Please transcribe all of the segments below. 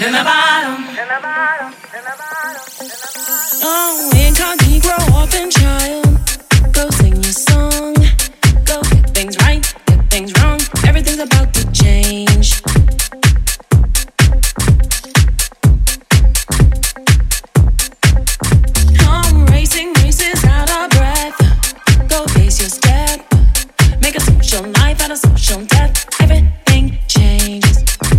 Oh, incognito, orphan child. Go sing your song. Go get things right, get things wrong. Everything's about to change. I'm racing, races out of breath. Go pace your step. Make a social life out of social death. Everything changes.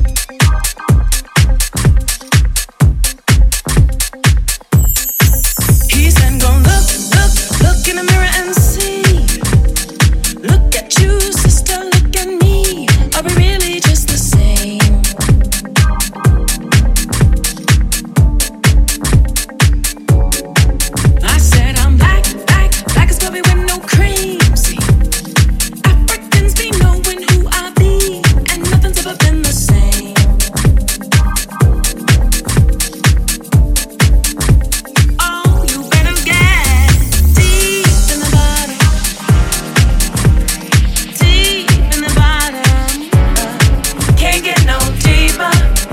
He said, go look in the mirror and see. Look at you, sister, look at me. Are we really just the same? I said, I'm black as coffee with no cream. See, Africans be knowing who I be, and nothing's ever been the same. Oh, you better get deep in the bottom, deep in the bottom. Can't get no deeper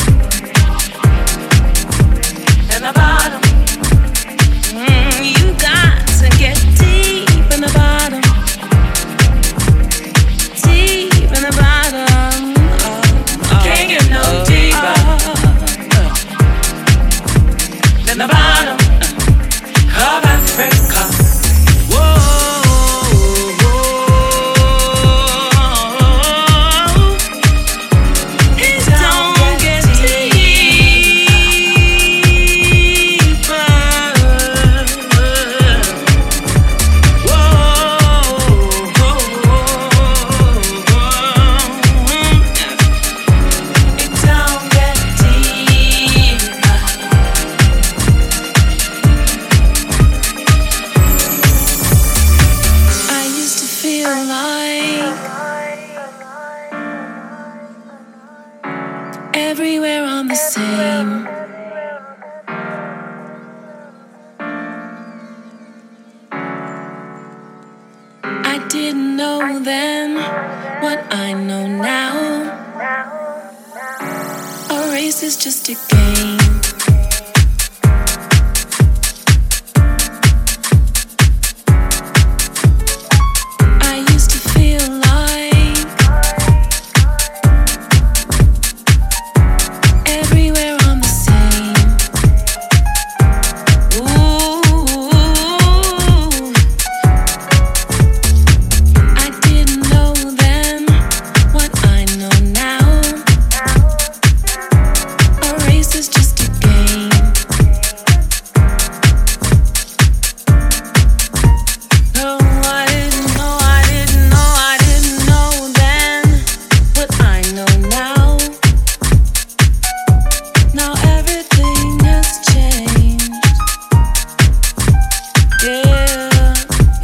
in the bottom. You got to get deep in the bottom, deep in the bottom. Can't get no deeper than the bottom of Africa. It don't get deeper. It don't get deeper. I used to feel like everywhere I'm the same. I didn't know then what I know now. A race is just a game. I used to feel like everywhere I'm the same. Ooh, I didn't know then what I know now. A race is just a game. No, I didn't know, I didn't know, I didn't know then what I know now. Now everything has changed. Yeah,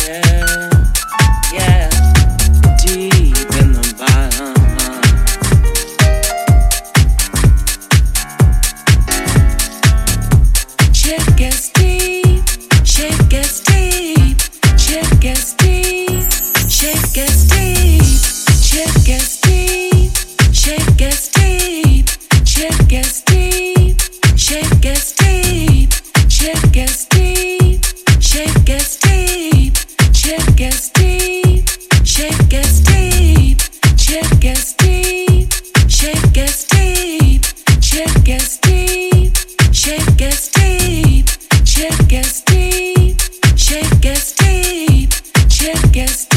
yeah. Deep in the bottom. Shit gets deep, shit gets deep, shit gets deep, shit gets deep, shit gets deep, shit gets deep, shit gets deep, shit gets deep, shit gets deep, shit gets deep, shit gets deep, shit gets deep, shit gets deep, shit gets deep, shit gets deep, shit gets deep, shit gets deep, shit gets deep, shit gets deep.